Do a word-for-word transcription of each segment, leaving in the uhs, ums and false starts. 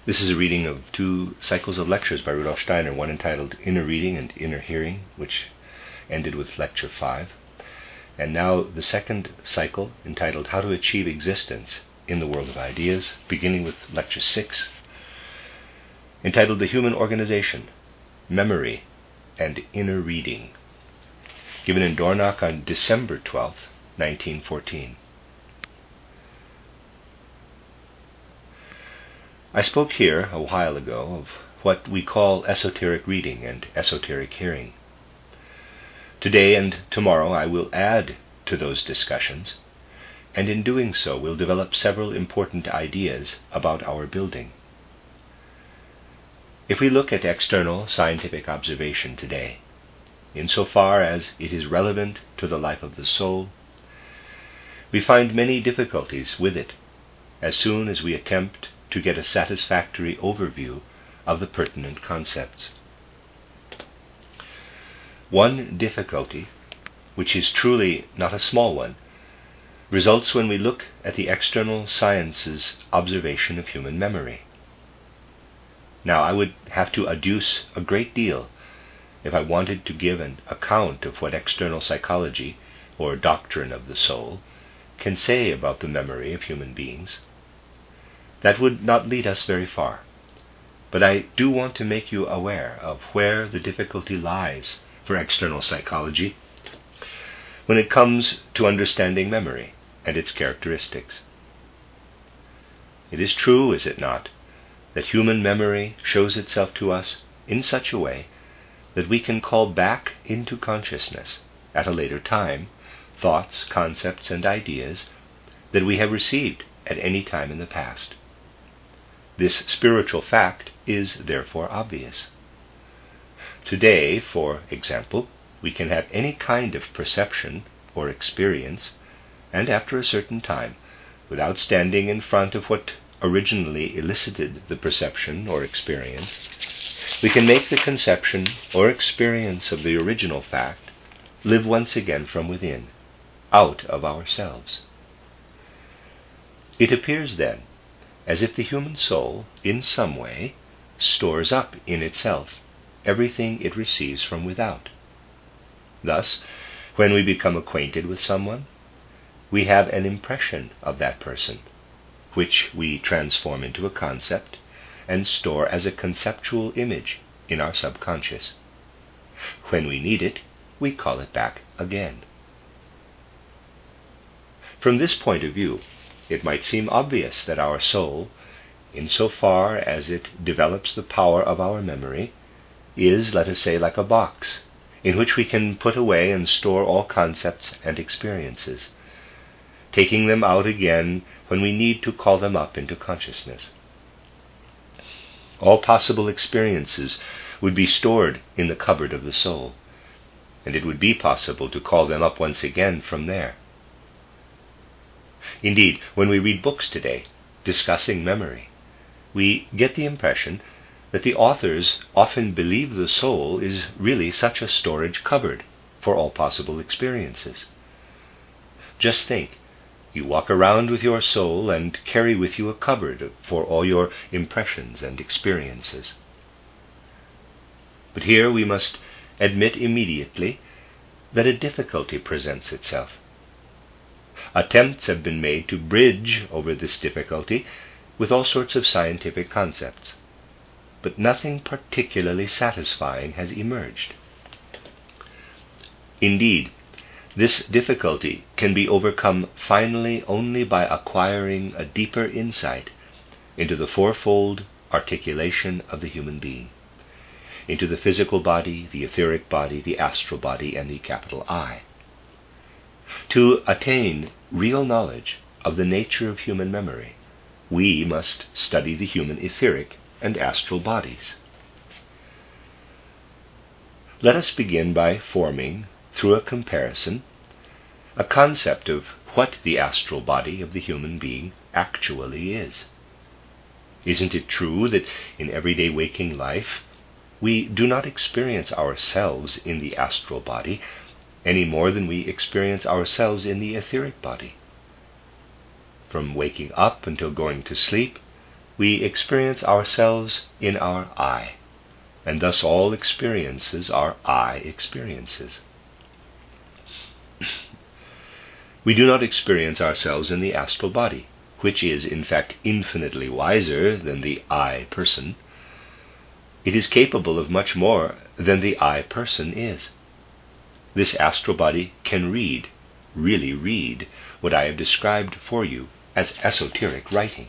This is a reading of two cycles of lectures by Rudolf Steiner, one entitled Inner Reading and Inner Hearing, which ended with Lecture five, and now the second cycle entitled How to Achieve Existence in the World of Ideas, beginning with Lecture six, entitled The Human Organization, Memory, and Inner Reading, given in Dornach on December twelfth, nineteen fourteen. I spoke here a while ago of what we call esoteric reading and esoteric hearing. Today and tomorrow I will add to those discussions, and in doing so will develop several important ideas about our building. If we look at external scientific observation today, insofar as it is relevant to the life of the soul, we find many difficulties with it as soon as we attempt to get a satisfactory overview of the pertinent concepts. One difficulty, which is truly not a small one, results when we look at the external science's observation of human memory. Now, I would have to adduce a great deal if I wanted to give an account of what external psychology, or doctrine of the soul, can say about the memory of human beings. That would not lead us very far, but I do want to make you aware of where the difficulty lies for external psychology when it comes to understanding memory and its characteristics. It is true, is it not, that human memory shows itself to us in such a way that we can call back into consciousness at a later time thoughts, concepts, and ideas that we have received at any time in the past. This spiritual fact is therefore obvious. Today, for example, we can have any kind of perception or experience, and after a certain time, without standing in front of what originally elicited the perception or experience, we can make the conception or experience of the original fact live once again from within, out of ourselves. It appears then as if the human soul, in some way, stores up in itself everything it receives from without. Thus, when we become acquainted with someone, we have an impression of that person, which we transform into a concept and store as a conceptual image in our subconscious. When we need it, we call it back again. From this point of view, it might seem obvious that our soul, insofar as it develops the power of our memory, is, let us say, like a box in which we can put away and store all concepts and experiences, taking them out again when we need to call them up into consciousness. All possible experiences would be stored in the cupboard of the soul, and it would be possible to call them up once again from there. Indeed, when we read books today discussing memory, we get the impression that the authors often believe the soul is really such a storage cupboard for all possible experiences. Just think, you walk around with your soul and carry with you a cupboard for all your impressions and experiences. But here we must admit immediately that a difficulty presents itself. Attempts have been made to bridge over this difficulty with all sorts of scientific concepts, but nothing particularly satisfying has emerged. Indeed, this difficulty can be overcome finally only by acquiring a deeper insight into the fourfold articulation of the human being, into the physical body, the etheric body, the astral body, and the capital I. To attain real knowledge of the nature of human memory, we must study the human etheric and astral bodies. Let us begin by forming, through a comparison, a concept of what the astral body of the human being actually is. Isn't it true that in everyday waking life we do not experience ourselves in the astral body any more than we experience ourselves in the etheric body? From waking up until going to sleep, we experience ourselves in our I, and thus all experiences are I experiences. We do not experience ourselves in the astral body, which is in fact infinitely wiser than the I person. It is capable of much more than the I person is. This astral body can read, really read, what I have described for you as esoteric writing.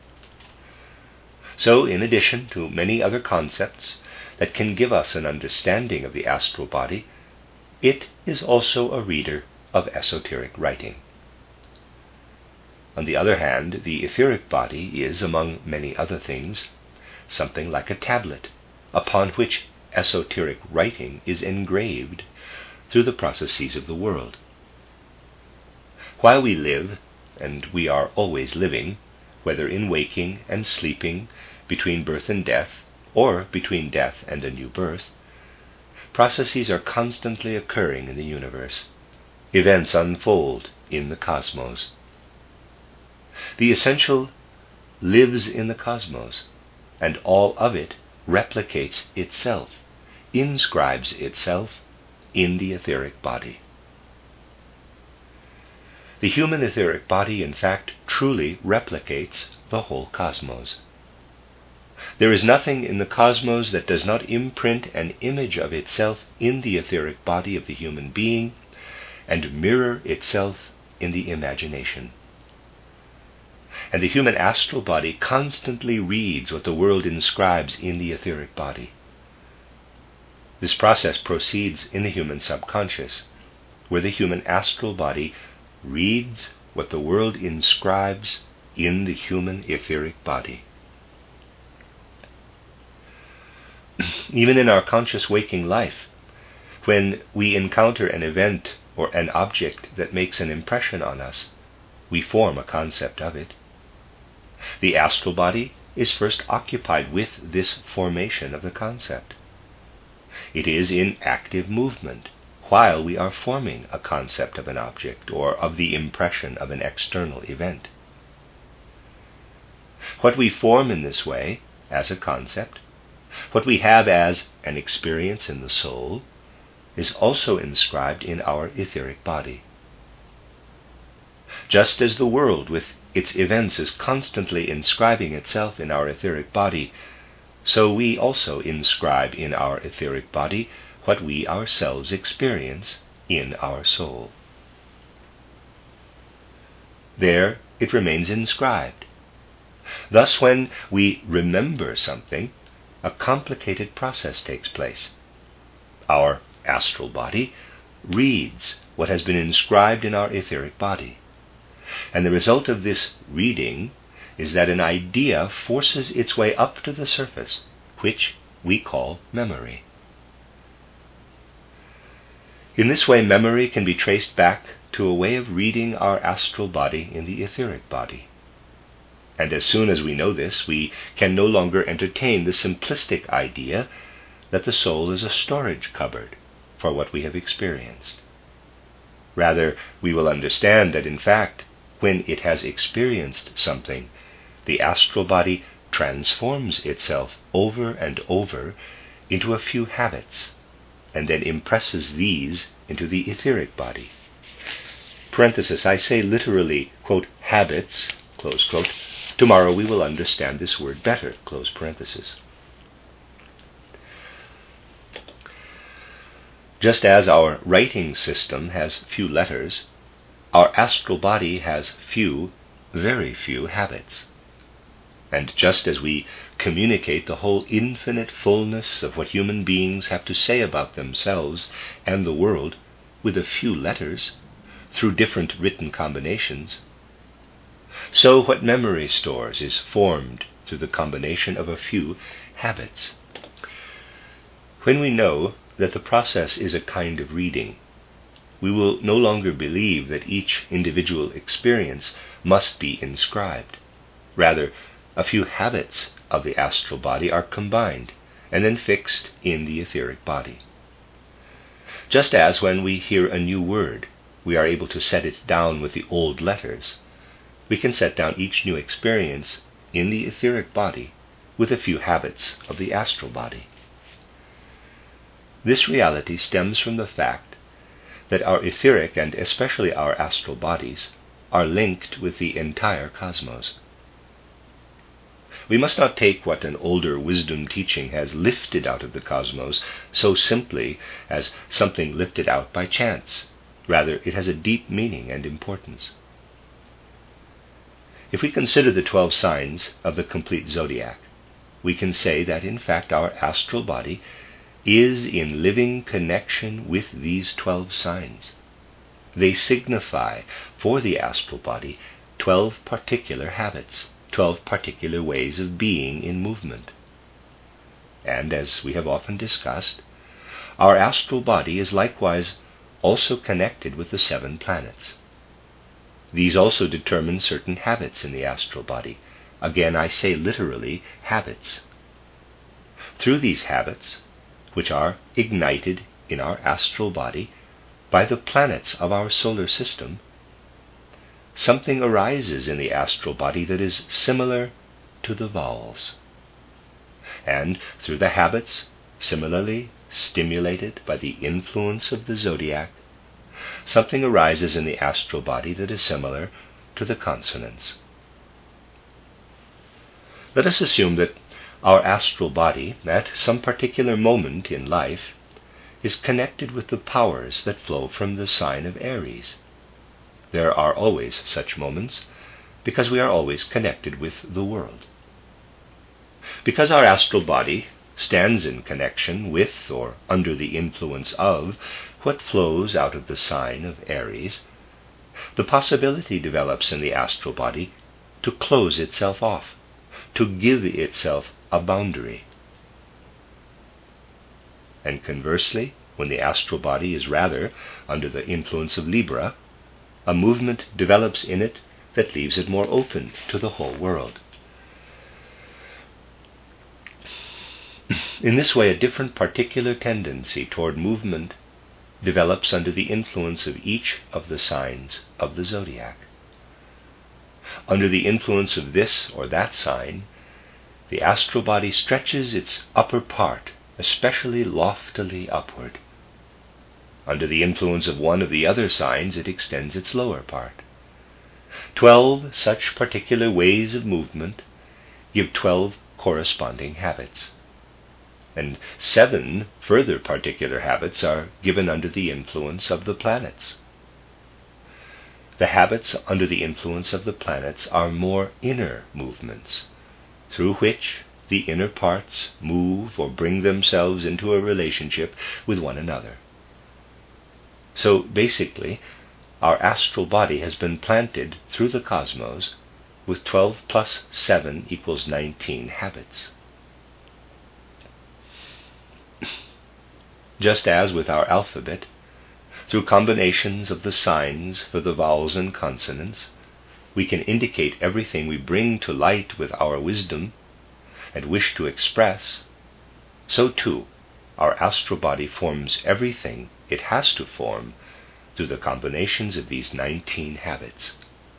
So, in addition to many other concepts that can give us an understanding of the astral body, it is also a reader of esoteric writing. On the other hand, the etheric body is, among many other things, something like a tablet upon which esoteric writing is engraved through the processes of the world. While we live, and we are always living, whether in waking and sleeping, between birth and death, or between death and a new birth, processes are constantly occurring in the universe. Events unfold in the cosmos. The essential lives in the cosmos, and all of it replicates itself, inscribes itself in the etheric body. The human etheric body, in fact, truly replicates the whole cosmos. There is nothing in the cosmos that does not imprint an image of itself in the etheric body of the human being and mirror itself in the imagination. And the human astral body constantly reads what the world inscribes in the etheric body. This process proceeds in the human subconscious, where the human astral body reads what the world inscribes in the human etheric body. Even in our conscious waking life, when we encounter an event or an object that makes an impression on us, we form a concept of it. The astral body is first occupied with this formation of the concept. It is in active movement while we are forming a concept of an object or of the impression of an external event. What we form in this way as a concept, what we have as an experience in the soul, is also inscribed in our etheric body. Just as the world with its events is constantly inscribing itself in our etheric body, so we also inscribe in our etheric body what we ourselves experience in our soul. There it remains inscribed. Thus, when we remember something, a complicated process takes place. Our astral body reads what has been inscribed in our etheric body, and the result of this reading is that an idea forces its way up to the surface, which we call memory. In this way, memory can be traced back to a way of reading our astral body in the etheric body. And as soon as we know this, we can no longer entertain the simplistic idea that the soul is a storage cupboard for what we have experienced. Rather, we will understand that in fact, when it has experienced something, the astral body transforms itself over and over into a few habits, and then impresses these into the etheric body. Parenthesis, I say literally, quote, habits, close quote. Tomorrow we will understand this word better, close parenthesis. Just as our writing system has few letters, our astral body has few, very few habits. And just as we communicate the whole infinite fullness of what human beings have to say about themselves and the world with a few letters, through different written combinations, so what memory stores is formed through the combination of a few habits. When we know that the process is a kind of reading, we will no longer believe that each individual experience must be inscribed. Rather, a few habits of the astral body are combined and then fixed in the etheric body. Just as when we hear a new word, we are able to set it down with the old letters, we can set down each new experience in the etheric body with a few habits of the astral body. This reality stems from the fact that our etheric and especially our astral bodies are linked with the entire cosmos. We must not take what an older wisdom teaching has lifted out of the cosmos so simply as something lifted out by chance. Rather, it has a deep meaning and importance. If we consider the twelve signs of the complete zodiac, we can say that in fact our astral body is in living connection with these twelve signs. They signify for the astral body twelve particular habits, twelve particular ways of being in movement. And as we have often discussed, our astral body is likewise also connected with the seven planets. These also determine certain habits in the astral body. Again, I say literally, habits. Through these habits, which are ignited in our astral body by the planets of our solar system, something arises in the astral body that is similar to the vowels. And through the habits, similarly stimulated by the influence of the zodiac, something arises in the astral body that is similar to the consonants. Let us assume that our astral body, at some particular moment in life, is connected with the powers that flow from the sign of Aries. There are always such moments, because we are always connected with the world. Because our astral body stands in connection with or under the influence of what flows out of the sign of Aries, the possibility develops in the astral body to close itself off, to give itself a boundary. And conversely, when the astral body is rather under the influence of Libra, a movement develops in it that leaves it more open to the whole world. In this way, a different particular tendency toward movement develops under the influence of each of the signs of the zodiac. Under the influence of this or that sign, the astral body stretches its upper part, especially loftily upward. Under the influence of one of the other signs, it extends its lower part. Twelve such particular ways of movement give twelve corresponding habits. And seven further particular habits are given under the influence of the planets. The habits under the influence of the planets are more inner movements, through which the inner parts move or bring themselves into a relationship with one another. So basically, our astral body has been planted through the cosmos with twelve plus seven equals nineteen habits. Just as with our alphabet, through combinations of the signs for the vowels and consonants, we can indicate everything we bring to light with our wisdom and wish to express, so too our astral body forms everything it has to form through the combinations of these nineteen habits.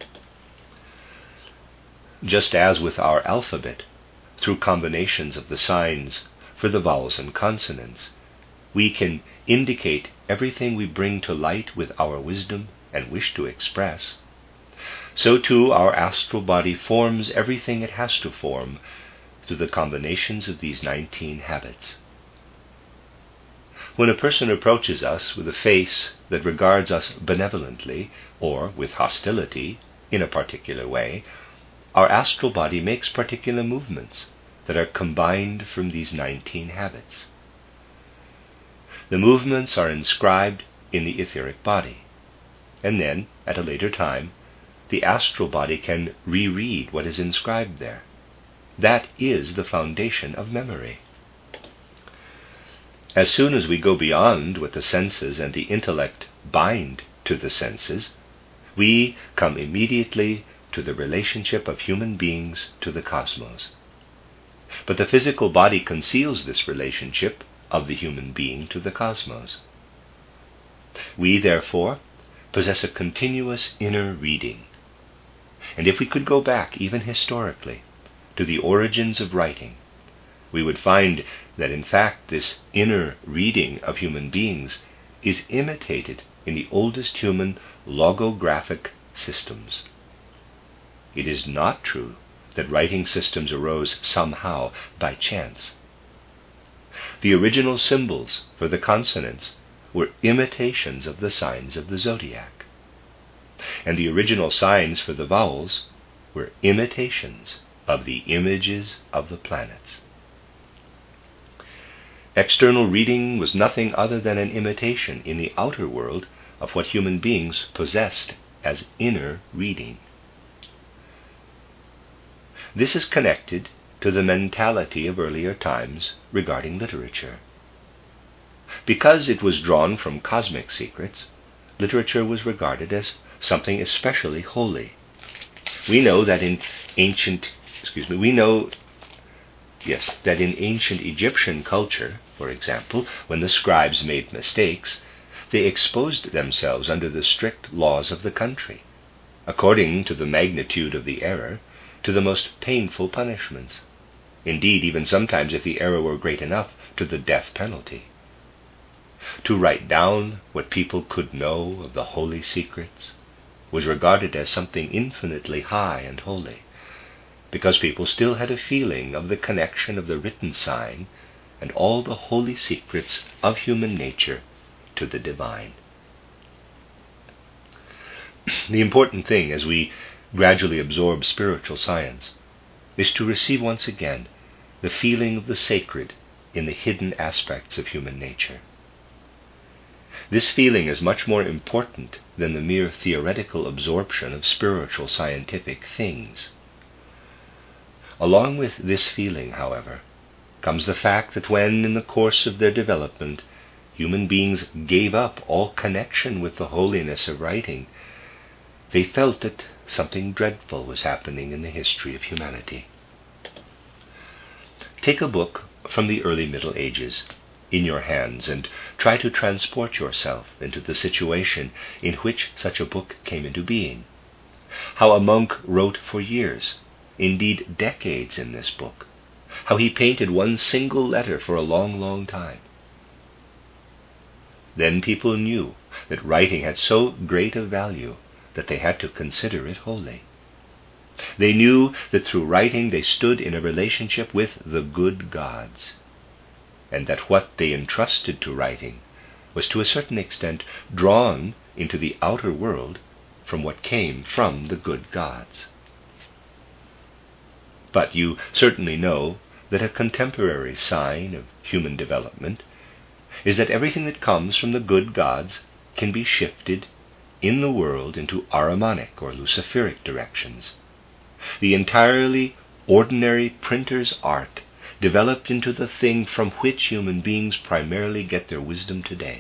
Just as with our alphabet, through combinations of the signs for the vowels and consonants, we can indicate everything we bring to light with our wisdom and wish to express, so too our astral body forms everything it has to form through the combinations of these nineteen habits. When a person approaches us with a face that regards us benevolently or with hostility in a particular way, our astral body makes particular movements that are combined from these nineteen habits. The movements are inscribed in the etheric body, and then, at a later time, the astral body can reread what is inscribed there. That is the foundation of memory. As soon as we go beyond what the senses and the intellect bind to the senses, we come immediately to the relationship of human beings to the cosmos. But the physical body conceals this relationship of the human being to the cosmos. We, therefore, possess a continuous inner reading. And if we could go back, even historically, to the origins of writing, we would find that in fact this inner reading of human beings is imitated in the oldest human logographic systems. It is not true that writing systems arose somehow by chance. The original symbols for the consonants were imitations of the signs of the zodiac, and the original signs for the vowels were imitations of the images of the planets. External reading was nothing other than an imitation in the outer world of what human beings possessed as inner reading. This is connected to the mentality of earlier times regarding literature. Because it was drawn from cosmic secrets, literature was regarded as something especially holy. We know that in ancient, excuse me, we know, yes, that in ancient Egyptian culture, for example, when the scribes made mistakes, they exposed themselves under the strict laws of the country, according to the magnitude of the error, to the most painful punishments. Indeed, even sometimes, if the error were great enough, to the death penalty. To write down what people could know of the holy secrets was regarded as something infinitely high and holy, because people still had a feeling of the connection of the written sign and all the holy secrets of human nature to the divine. The important thing as we gradually absorb spiritual science is to receive once again the feeling of the sacred in the hidden aspects of human nature. This feeling is much more important than the mere theoretical absorption of spiritual scientific things. Along with this feeling, however, comes the fact that when, in the course of their development, human beings gave up all connection with the holiness of writing, they felt that something dreadful was happening in the history of humanity. Take a book from the early Middle Ages in your hands and try to transport yourself into the situation in which such a book came into being. How a monk wrote for years, indeed decades, in this book. How he painted one single letter for a long, long time. Then people knew that writing had so great a value that they had to consider it holy. They knew that through writing they stood in a relationship with the good gods, and that what they entrusted to writing was to a certain extent drawn into the outer world from what came from the good gods. But you certainly know that a contemporary sign of human development is that everything that comes from the good gods can be shifted in the world into Ahrimanic or Luciferic directions. The entirely ordinary printer's art developed into the thing from which human beings primarily get their wisdom today.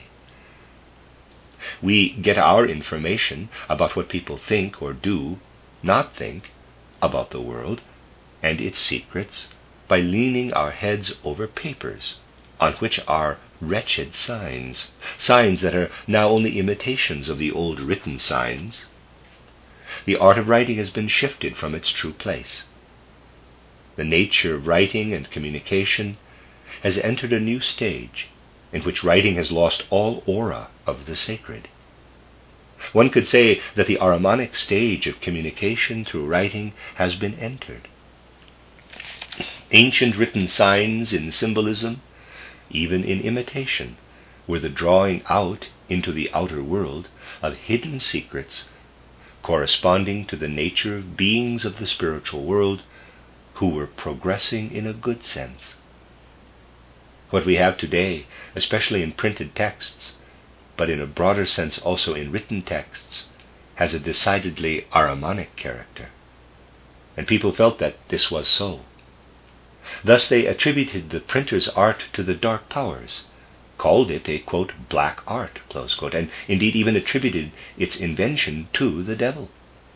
We get our information about what people think or do not think about the world and its secrets by leaning our heads over papers on which are wretched signs, signs that are now only imitations of the old written signs. The art of writing has been shifted from its true place. The nature of writing and communication has entered a new stage in which writing has lost all aura of the sacred. One could say that the Ahrimanic stage of communication through writing has been entered. Ancient written signs in symbolism, even in imitation, were the drawing out into the outer world of hidden secrets corresponding to the nature of beings of the spiritual world who were progressing in a good sense. What we have today, especially in printed texts, but in a broader sense also in written texts, has a decidedly Ahrimanic character, and people felt that this was so. Thus they attributed the printer's art to the dark powers, called it a, quote, black art, close quote, and indeed even attributed its invention to the devil.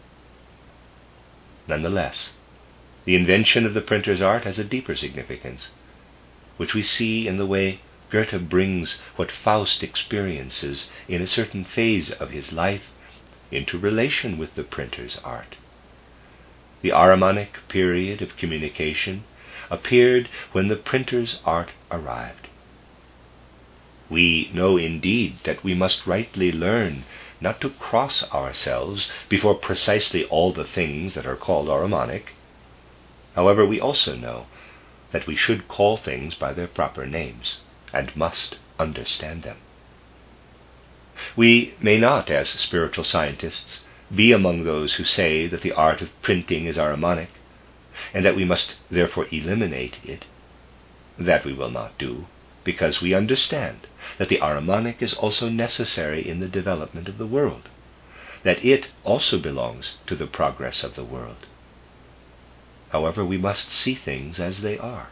Nonetheless, the invention of the printer's art has a deeper significance, which we see in the way Goethe brings what Faust experiences in a certain phase of his life into relation with the printer's art. the Ahrimanic period of communication, appeared when the printer's art arrived. We know indeed that we must rightly learn not to cross ourselves before precisely all the things that are called Ahrimanic. However, we also know that we should call things by their proper names, and must understand them. We may not, as spiritual scientists, be among those who say that the art of printing is Ahrimanic, and that we must therefore eliminate it. That we will not do, because we understand that the Ahrimanic is also necessary in the development of the world, that it also belongs to the progress of the world. However, we must see things as they are.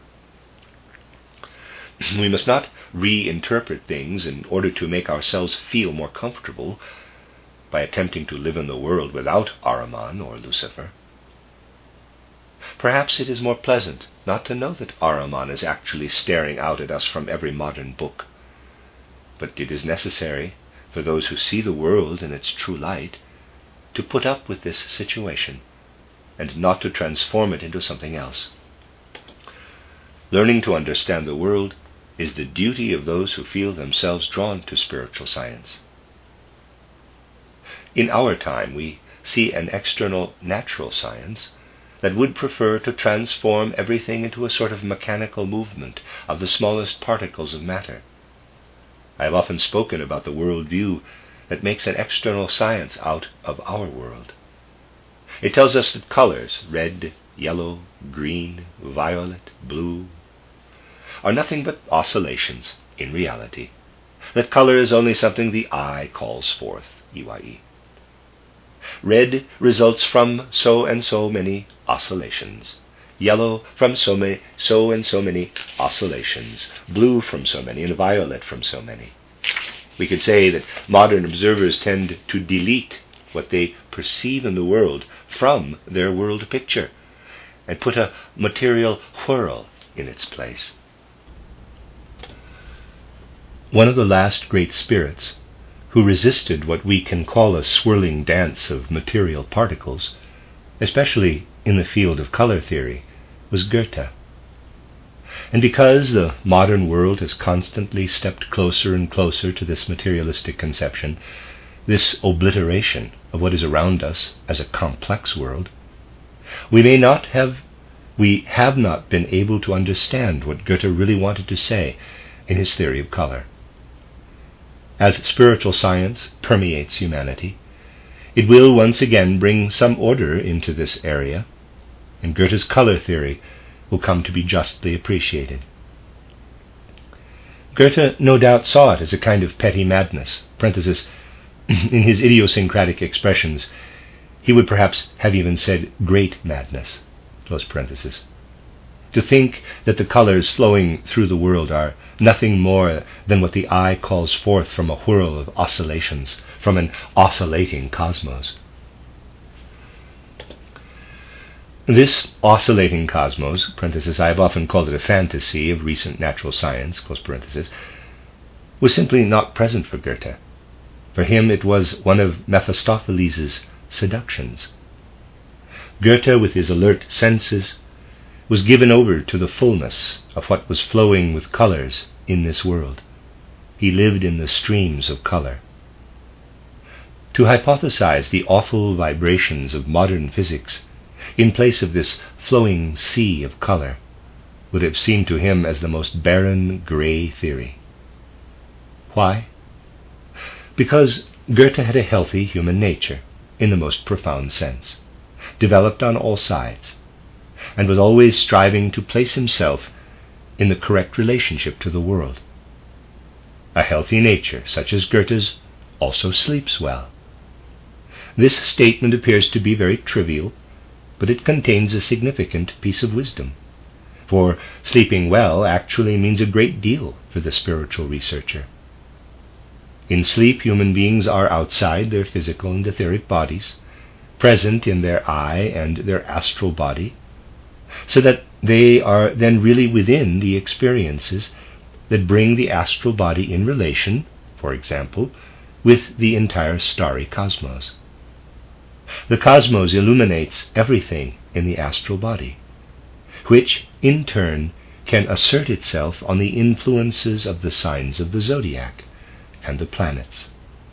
We must not reinterpret things in order to make ourselves feel more comfortable by attempting to live in the world without Ahriman or Lucifer. Perhaps it is more pleasant not to know that Ahriman is actually staring out at us from every modern book, but it is necessary for those who see the world in its true light to put up with this situation and not to transform it into something else. Learning to understand the world is the duty of those who feel themselves drawn to spiritual science. In our time, we see an external natural science that would prefer to transform everything into a sort of mechanical movement of the smallest particles of matter. I have often spoken about the world view that makes an external science out of our world. It tells us that colors, red, yellow, green, violet, blue, are nothing but oscillations in reality, that color is only something the eye calls forth, E Y E. Red results from so and so many oscillations, yellow from so many, so and so many oscillations, blue from so many, and violet from so many. We could say that modern observers tend to delete what they perceive in the world from their world picture and put a material whirl in its place. One of the last great spirits who resisted what we can call a swirling dance of material particles, especially in the field of color theory, was Goethe. And because the modern world has constantly stepped closer and closer to this materialistic conception, this obliteration of what is around us as a complex world, we may not have, we have not been able to understand what Goethe really wanted to say in his theory of color. As spiritual science permeates humanity, it will once again bring some order into this area, and Goethe's color theory will come to be justly appreciated. Goethe no doubt saw it as a kind of petty madness. Parenthesis, in his idiosyncratic expressions, he would perhaps have even said great madness, close parenthesis. To think that the colors flowing through the world are nothing more than what the eye calls forth from a whirl of oscillations, from an oscillating cosmos. This oscillating cosmos, parenthesis, I have often called it a fantasy of recent natural science, close parenthesis, was simply not present for Goethe. For him it was one of Mephistopheles' seductions. Goethe, with his alert senses, was given over to the fullness of what was flowing with colors in this world. He lived in the streams of color. To hypothesize the awful vibrations of modern physics in place of this flowing sea of color would have seemed to him as the most barren gray theory. Why? Because Goethe had a healthy human nature in the most profound sense, developed on all sides, and was always striving to place himself in the correct relationship to the world. A healthy nature, such as Goethe's, also sleeps well. This statement appears to be very trivial, but it contains a significant piece of wisdom, for sleeping well actually means a great deal for the spiritual researcher. In sleep, human beings are outside their physical and etheric bodies, present in their eye and their astral body, so that they are then really within the experiences that bring the astral body in relation, for example, with the entire starry cosmos. The cosmos illuminates everything in the astral body, which, in turn, can assert itself on the influences of the signs of the zodiac and the planets.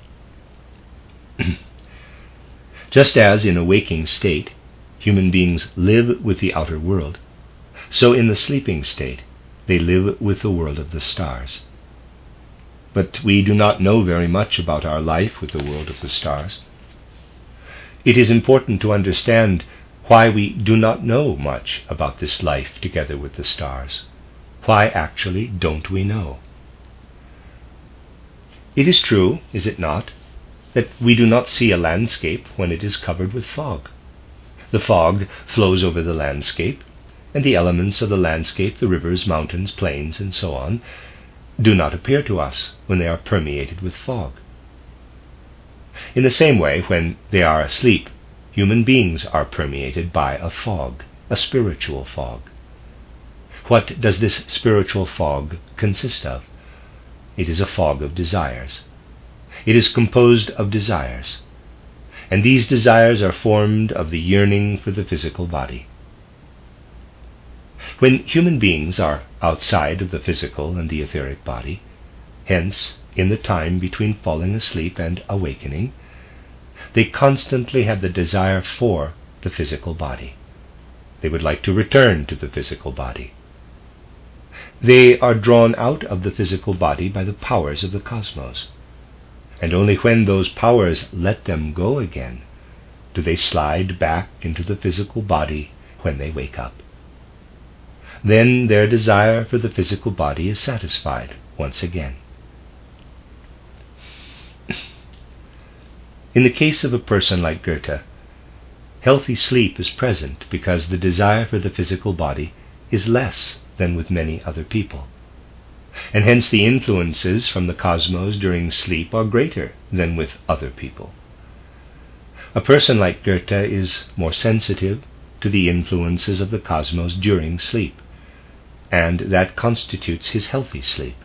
Just as in a waking state, human beings live with the outer world, so in the sleeping state, they live with the world of the stars. But we do not know very much about our life with the world of the stars. It is important to understand why we do not know much about this life together with the stars. Why actually don't we know? It is true, is it not, that we do not see a landscape when it is covered with fog. The fog flows over the landscape, and the elements of the landscape, the rivers, mountains, plains, and so on, do not appear to us when they are permeated with fog. In the same way, when they are asleep, human beings are permeated by a fog, a spiritual fog. What does this spiritual fog consist of? It is a fog of desires. It is composed of desires, and these desires are formed of the yearning for the physical body. When human beings are outside of the physical and the etheric body, hence, in the time between falling asleep and awakening, they constantly have the desire for the physical body. They would like to return to the physical body. They are drawn out of the physical body by the powers of the cosmos, and only when those powers let them go again do they slide back into the physical body when they wake up. Then their desire for the physical body is satisfied once again. In the case of a person like Goethe, healthy sleep is present because the desire for the physical body is less than with many other people, and hence the influences from the cosmos during sleep are greater than with other people. A person like Goethe is more sensitive to the influences of the cosmos during sleep, and that constitutes his healthy sleep.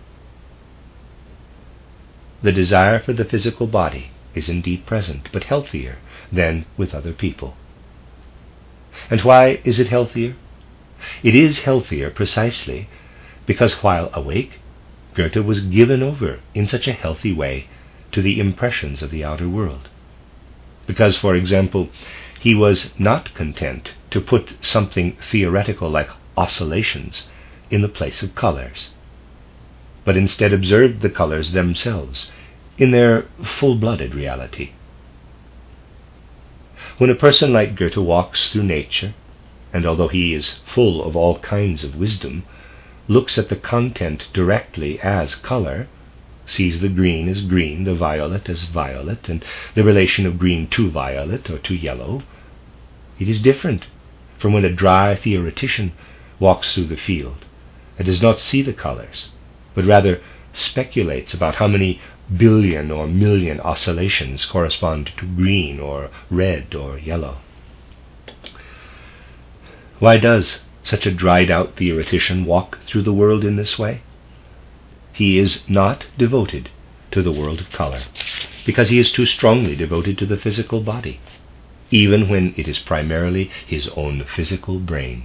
The desire for the physical body is indeed present, but healthier than with other people. And why is it healthier? It is healthier precisely because while awake, Goethe was given over in such a healthy way to the impressions of the outer world. Because, for example, he was not content to put something theoretical like oscillations in the place of colors, but instead observed the colors themselves in their full-blooded reality. When a person like Goethe walks through nature, and although he is full of all kinds of wisdom, looks at the content directly as color, sees the green as green, the violet as violet, and the relation of green to violet or to yellow, it is different from when a dry theoretician walks through the field and does not see the colors, but rather speculates about how many billion or million oscillations correspond to green or red or yellow. Why does such a dried-out theoretician walk through the world in this way? He is not devoted to the world of color, because he is too strongly devoted to the physical body, even when it is primarily his own physical brain.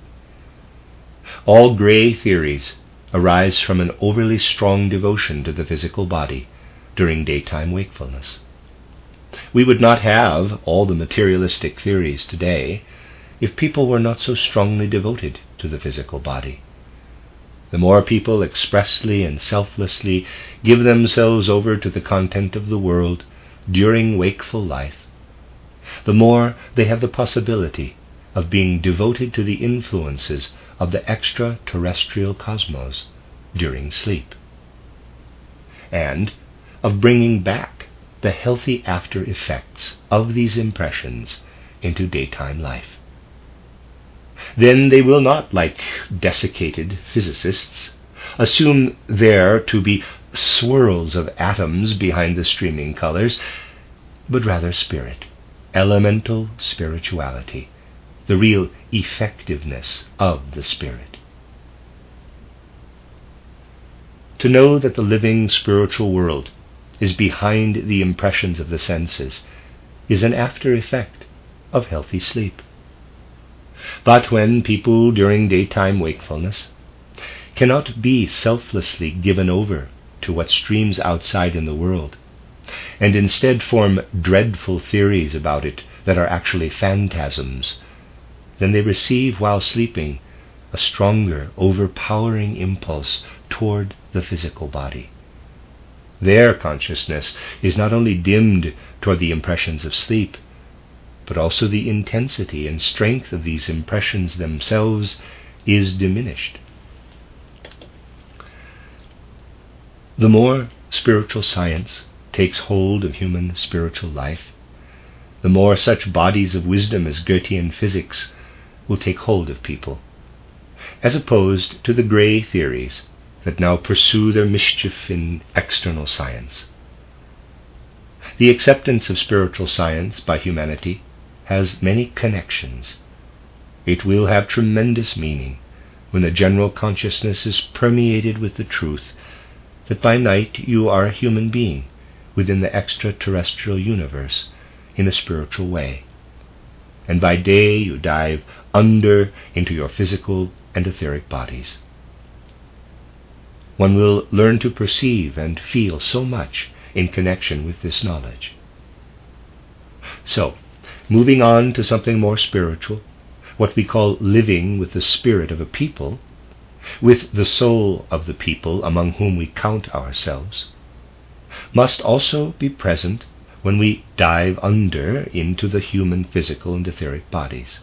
All gray theories arise from an overly strong devotion to the physical body during daytime wakefulness. We would not have all the materialistic theories today if people were not so strongly devoted to the physical body. The more people expressly and selflessly give themselves over to the content of the world during wakeful life, the more they have the possibility of being devoted to the influences of the extraterrestrial cosmos during sleep, and of bringing back the healthy after effects of these impressions into daytime life. Then they will not, like desiccated physicists, assume there to be swirls of atoms behind the streaming colors, but rather spirit, elemental spirituality, the real effectiveness of the spirit. To know that the living spiritual world is behind the impressions of the senses is an after effect of healthy sleep. But when people during daytime wakefulness cannot be selflessly given over to what streams outside in the world, and instead form dreadful theories about it that are actually phantasms, then they receive while sleeping a stronger, overpowering impulse toward the physical body. Their consciousness is not only dimmed toward the impressions of sleep, but also the intensity and strength of these impressions themselves is diminished. The more spiritual science takes hold of human spiritual life, the more such bodies of wisdom as Goethean physics will take hold of people, as opposed to the grey theories that now pursue their mischief in external science. The acceptance of spiritual science by humanity has many connections. It will have tremendous meaning when the general consciousness is permeated with the truth that by night you are a human being within the extraterrestrial universe in a spiritual way, and by day you dive under into your physical and etheric bodies. One will learn to perceive and feel so much in connection with this knowledge. So, moving on to something more spiritual, what we call living with the spirit of a people, with the soul of the people among whom we count ourselves, must also be present when we dive under into the human physical and etheric bodies.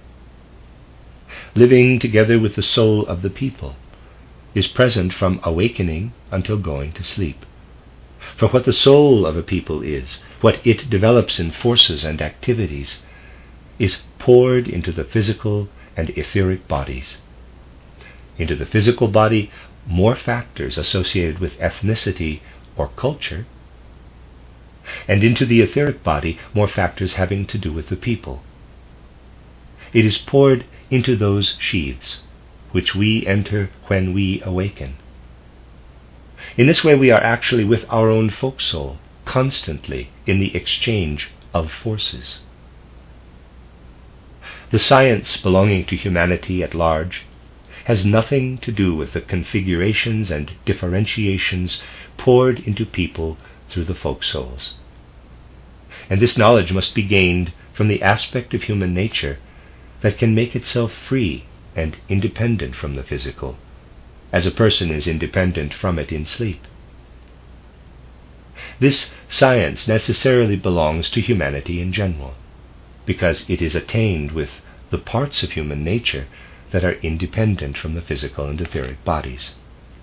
Living together with the soul of the people is present from awakening until going to sleep. For what the soul of a people is, what it develops in forces and activities, is poured into the physical and etheric bodies. Into the physical body, more factors associated with ethnicity or culture, and into the etheric body, more factors having to do with the people. It is poured into those sheaths, which we enter when we awaken. In this way we are actually with our own folk soul, constantly in the exchange of forces. The science belonging to humanity at large has nothing to do with the configurations and differentiations poured into people through the folk souls. And this knowledge must be gained from the aspect of human nature that can make itself free and independent from the physical, as a person is independent from it in sleep. This science necessarily belongs to humanity in general, because it is attained with the parts of human nature that are independent from the physical and etheric bodies.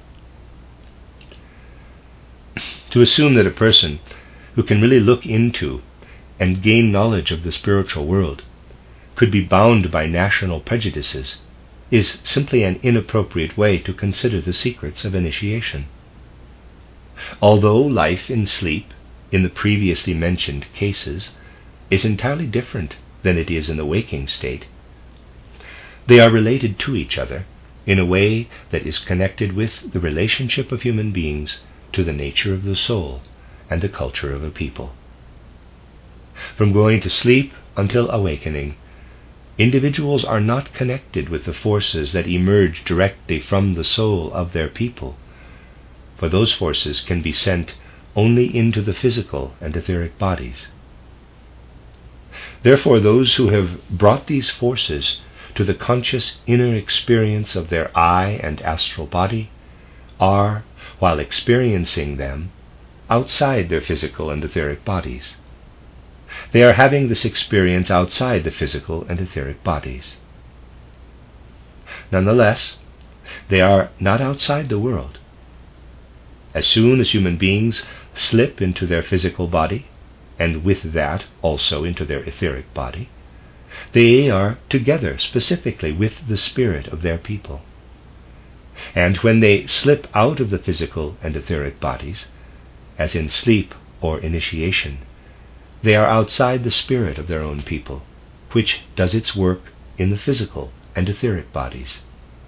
To assume that a person who can really look into and gain knowledge of the spiritual world could be bound by national prejudices is simply an inappropriate way to consider the secrets of initiation. Although life in sleep, in the previously mentioned cases, is entirely different than it is in the waking state, they are related to each other in a way that is connected with the relationship of human beings to the nature of the soul and the culture of a people. From going to sleep until awakening, individuals are not connected with the forces that emerge directly from the soul of their people, for those forces can be sent only into the physical and etheric bodies. Therefore, those who have brought these forces to the conscious inner experience of their eye and astral body are, while experiencing them, outside their physical and etheric bodies. They are having this experience outside the physical and etheric bodies. Nonetheless, they are not outside the world. As soon as human beings slip into their physical body, and with that also into their etheric body, they are together specifically with the spirit of their people. And when they slip out of the physical and etheric bodies, as in sleep or initiation, they are outside the spirit of their own people, which does its work in the physical and etheric bodies.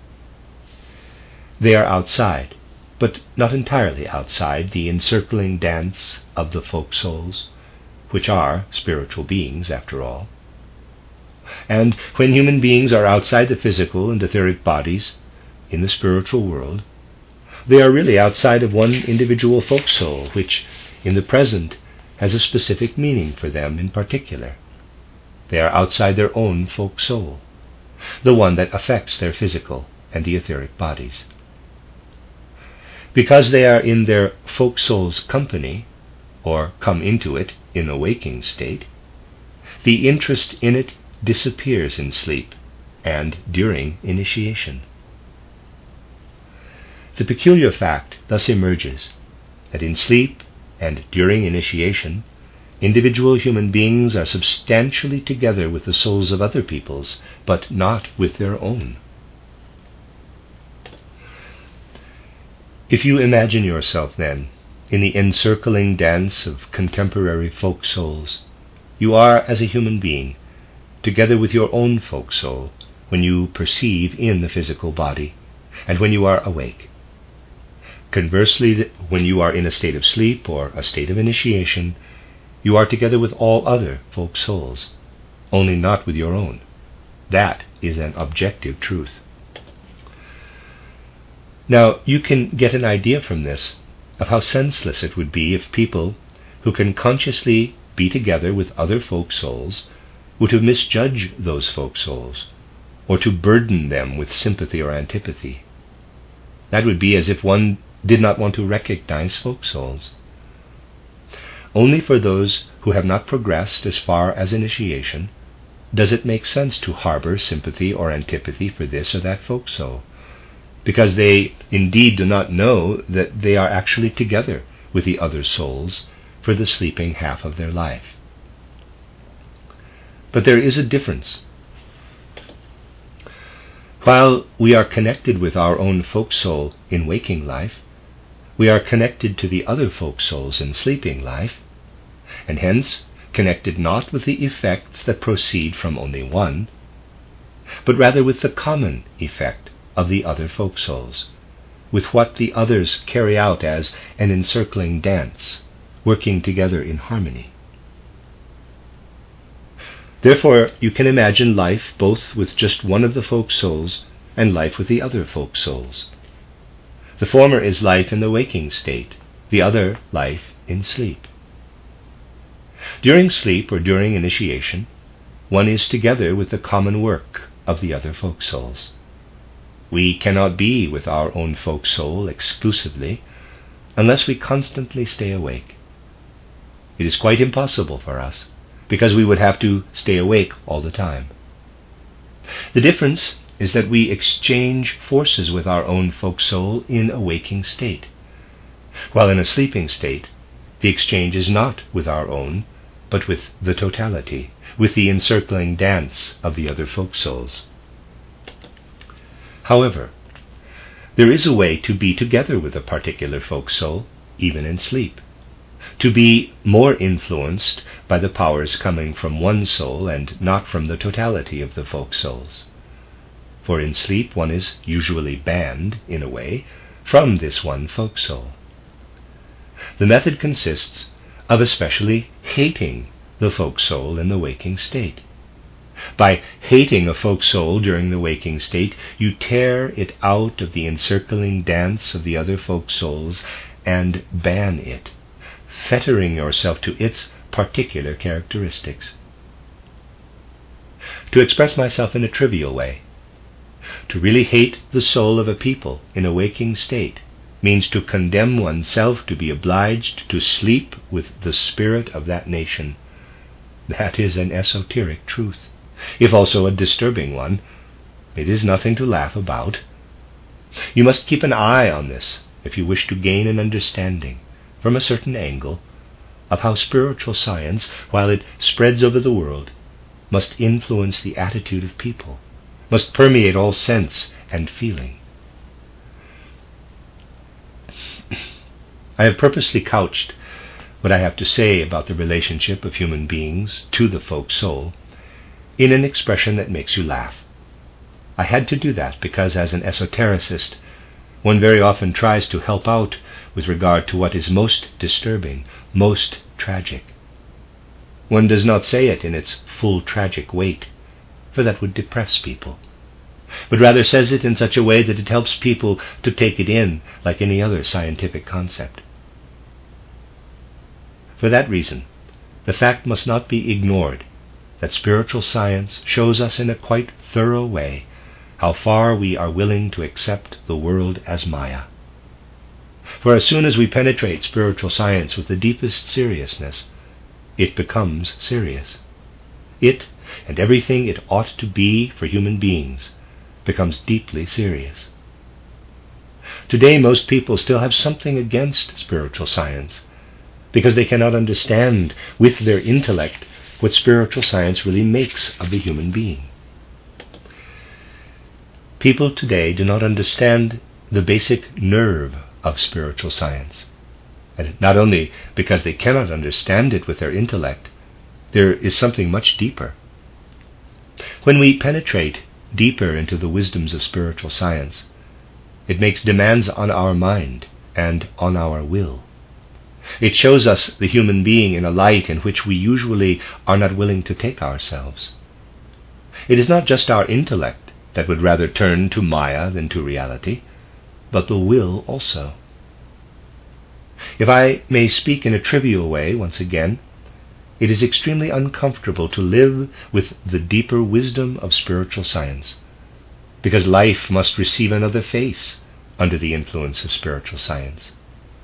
They are outside, but not entirely outside, the encircling dance of the folk souls, which are spiritual beings after all. And when human beings are outside the physical and etheric bodies in the spiritual world, they are really outside of one individual folk soul, which in the present has a specific meaning for them in particular. They are outside their own folk soul, the one that affects their physical and the etheric bodies. Because they are in their folk soul's company, or come into it in a waking state, the interest in it disappears in sleep and during initiation. The peculiar fact thus emerges that in sleep and during initiation, individual human beings are substantially together with the souls of other peoples, but not with their own. If you imagine yourself, then, in the encircling dance of contemporary folk souls, you are, as a human being, together with your own folk soul when you perceive in the physical body and when you are awake. Conversely, when you are in a state of sleep or a state of initiation, you are together with all other folk souls, only not with your own. That is an objective truth. Now, you can get an idea from this of how senseless it would be if people who can consciously be together with other folk souls were to misjudge those folk souls, or to burden them with sympathy or antipathy. That would be as if one did not want to recognize folk souls. Only for those who have not progressed as far as initiation does it make sense to harbor sympathy or antipathy for this or that folk soul, because they indeed do not know that they are actually together with the other souls for the sleeping half of their life. But there is a difference. While we are connected with our own folk soul in waking life, we are connected to the other folk souls in sleeping life, and hence connected not with the effects that proceed from only one, but rather with the common effect of the other folk souls, with what the others carry out as an encircling dance, working together in harmony. Therefore, you can imagine life both with just one of the folk souls and life with the other folk souls. The former is life in the waking state, the other life in sleep. During sleep or during initiation, one is together with the common work of the other folk souls. We cannot be with our own folk soul exclusively unless we constantly stay awake. It is quite impossible for us, because we would have to stay awake all the time. The difference is that we exchange forces with our own folk soul in a waking state, while in a sleeping state, the exchange is not with our own, but with the totality, with the encircling dance of the other folk souls. However, there is a way to be together with a particular folk soul, even in sleep, to be more influenced by the powers coming from one soul and not from the totality of the folk souls. For in sleep one is usually banned, in a way, from this one folk soul. The method consists of especially hating the folk soul in the waking state. By hating a folk soul during the waking state, you tear it out of the encircling dance of the other folk souls and ban it, fettering yourself to its particular characteristics. To express myself in a trivial way, to really hate the soul of a people in a waking state means to condemn oneself to be obliged to sleep with the spirit of that nation. That is an esoteric truth, if also a disturbing one. It is nothing to laugh about. You must keep an eye on this if you wish to gain an understanding, from a certain angle, of how spiritual science, while it spreads over the world, must influence the attitude of people, must permeate all sense and feeling. I have purposely couched what I have to say about the relationship of human beings to the folk soul in an expression that makes you laugh. I had to do that because, as an esotericist, one very often tries to help out with regard to what is most disturbing, most tragic. one does not say it in its full tragic weight, for that would depress people, but rather says it in such a way that it helps people to take it in like any other scientific concept. For that reason, the fact must not be ignored that spiritual science shows us in a quite thorough way how far we are willing to accept the world as Maya. For as soon as we penetrate spiritual science with the deepest seriousness, it becomes serious. It, and everything it ought to be for human beings, becomes deeply serious. Today most people still have something against spiritual science, because they cannot understand with their intellect what spiritual science really makes of the human being. People today do not understand the basic nerve of spiritual science. And not only because they cannot understand it with their intellect, there is something much deeper. When we penetrate deeper into the wisdoms of spiritual science, it makes demands on our mind and on our will. It shows us the human being in a light in which we usually are not willing to take ourselves. It is not just our intellect that would rather turn to Maya than to reality, but the will also. If I may speak in a trivial way once again, it is extremely uncomfortable to live with the deeper wisdom of spiritual science, because life must receive another face under the influence of spiritual science.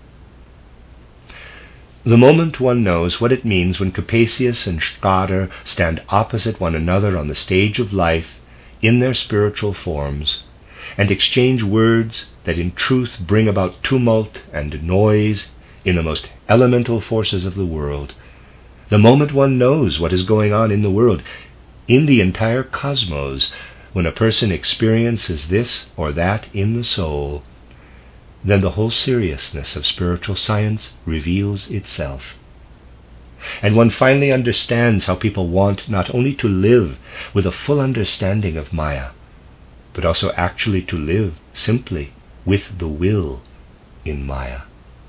The moment one knows what it means when Capasius and Schrader stand opposite one another on the stage of life in their spiritual forms, and exchange words that in truth bring about tumult and noise in the most elemental forces of the world, the moment one knows what is going on in the world, in the entire cosmos, when a person experiences this or that in the soul, then the whole seriousness of spiritual science reveals itself. And one finally understands how people want not only to live with a full understanding of Maya, but also actually to live simply with the will in Maya.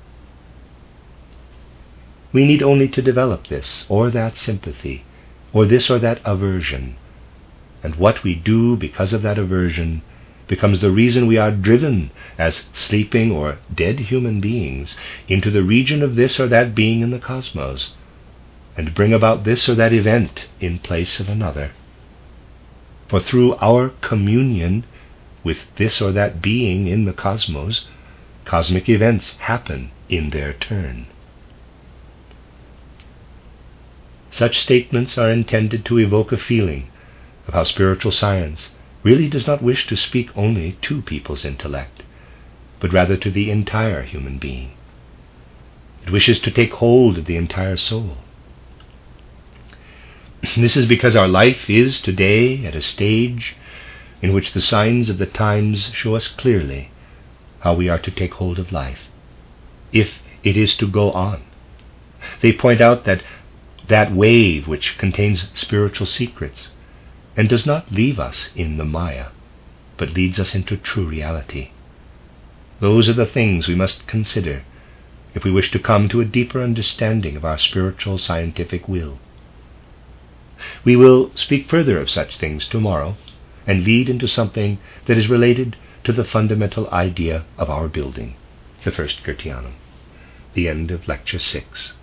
We need only to develop this or that sympathy, or this or that aversion, and what we do because of that aversion becomes the reason we are driven as sleeping or dead human beings into the region of this or that being in the cosmos, and bring about this or that event in place of another. For through our communion with this or that being in the cosmos, cosmic events happen in their turn. Such statements are intended to evoke a feeling of how spiritual science really does not wish to speak only to people's intellect, but rather to the entire human being. It wishes to take hold of the entire soul. This is because our life is today at a stage in which the signs of the times show us clearly how we are to take hold of life, if it is to go on. They point out that that wave which contains spiritual secrets and does not leave us in the Maya, but leads us into true reality. Those are the things we must consider if we wish to come to a deeper understanding of our spiritual scientific will. We will speak further of such things tomorrow, and lead into something that is related to the fundamental idea of our building, the first Kirtiyanam. The end of Lecture six.